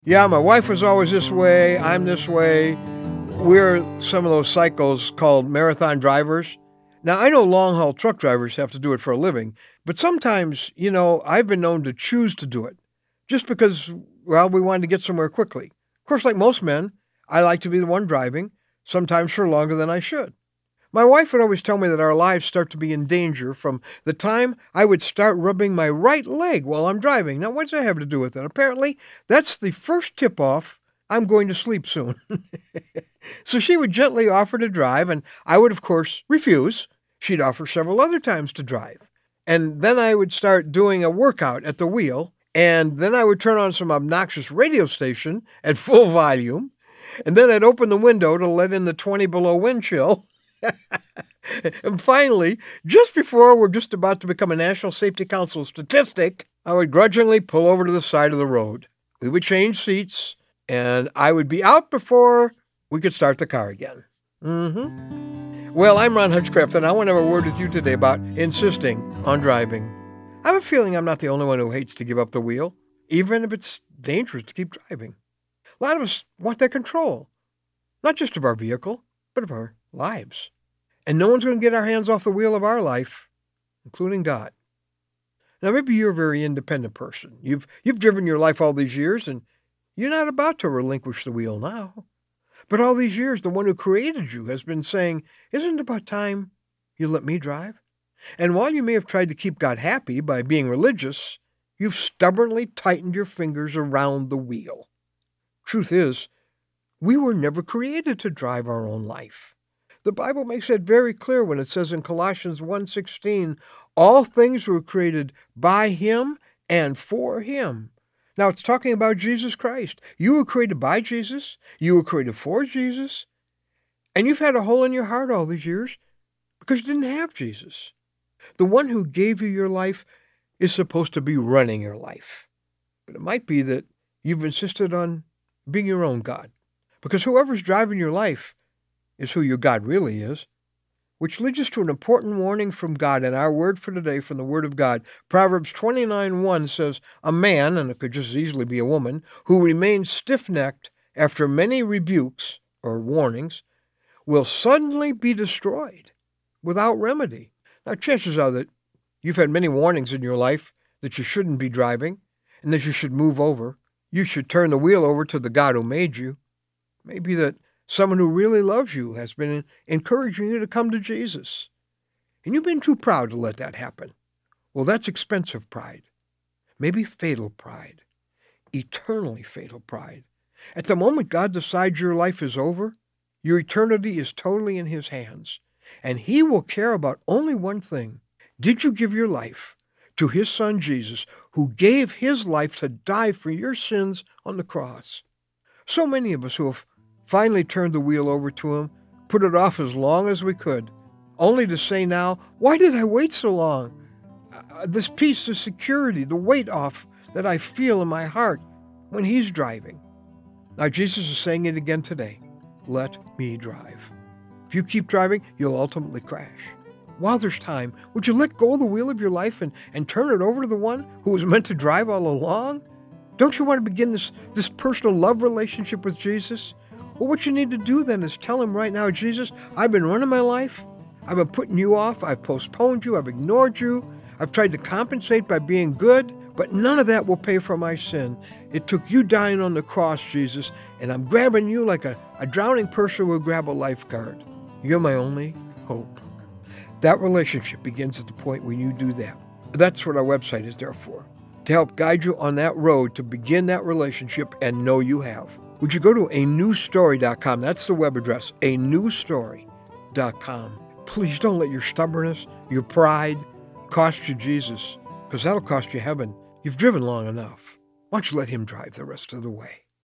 Yeah, my wife was always this way. I'm this way. We're some of those cycles called marathon drivers. Now, I know long haul truck drivers have to do it for a living, but sometimes, I've been known to choose to do it just because, well, we wanted to get somewhere quickly. Of course, like most men, I like to be the one driving, sometimes for longer than I should. My wife would always tell me that our lives start to be in danger from the time I would start rubbing my right leg while I'm driving. Now, what does that have to do with it? Apparently, that's the first tip-off I'm going to sleep soon. So she would gently offer to drive, and I would, of course, refuse. She'd offer several other times to drive. And then I would start doing a workout at the wheel, and then I would turn on some obnoxious radio station at full volume, and then I'd open the window to let in the 20 below wind chill. And finally, just before we're just about to become a National Safety Council statistic, I would grudgingly pull over to the side of the road. We would change seats, and I would be out before we could start the car again. Well, I'm Ron Hutchcraft, and I want to have a word with you today about insisting on driving. I have a feeling I'm not the only one who hates to give up the wheel, even if it's dangerous to keep driving. A lot of us want that control, not just of our vehicle, but of our lives. And no one's going to get our hands off the wheel of our life, including God. Now, maybe you're a very independent person. You've driven your life all these years, and you're not about to relinquish the wheel now. But all these years, the one who created you has been saying, isn't it about time you let me drive? And while you may have tried to keep God happy by being religious, you've stubbornly tightened your fingers around the wheel. Truth is, we were never created to drive our own life. The Bible makes that very clear when it says in Colossians 1:16, all things were created by him and for him. Now, it's talking about Jesus Christ. You were created by Jesus. You were created for Jesus. And you've had a hole in your heart all these years because you didn't have Jesus. The one who gave you your life is supposed to be running your life. But it might be that you've insisted on being your own God. Because whoever's driving your life is who your God really is, which leads us to an important warning from God and our word for today from the Word of God. Proverbs 29:1 says, a man, and it could just as easily be a woman, who remains stiff-necked after many rebukes or warnings will suddenly be destroyed without remedy. Now, chances are that you've had many warnings in your life that you shouldn't be driving and that you should move over. You should turn the wheel over to the God who made you. Maybe that someone who really loves you has been encouraging you to come to Jesus. And you've been too proud to let that happen. Well, that's expensive pride. Maybe fatal pride. Eternally fatal pride. At the moment God decides your life is over, your eternity is totally in his hands. And he will care about only one thing. Did you give your life to his son Jesus, who gave his life to die for your sins on the cross? So many of us who have finally turned the wheel over to him, put it off as long as we could, only to say now, why did I wait so long? This peace, the security, the weight off that I feel in my heart when he's driving. Now Jesus is saying it again today. Let me drive. If you keep driving, you'll ultimately crash. While there's time, would you let go of the wheel of your life and turn it over to the one who was meant to drive all along? Don't you want to begin this personal love relationship with Jesus? Well, what you need to do then is tell him right now, Jesus, I've been running my life. I've been putting you off. I've postponed you. I've ignored you. I've tried to compensate by being good, but none of that will pay for my sin. It took you dying on the cross, Jesus, and I'm grabbing you like a drowning person will grab a lifeguard. You're my only hope. That relationship begins at the point when you do that. That's what our website is there for, to help guide you on that road to begin that relationship and know you have. Would you go to anewstory.com? That's the web address, anewstory.com. Please don't let your stubbornness, your pride, cost you Jesus, because that'll cost you heaven. You've driven long enough. Why don't you let him drive the rest of the way?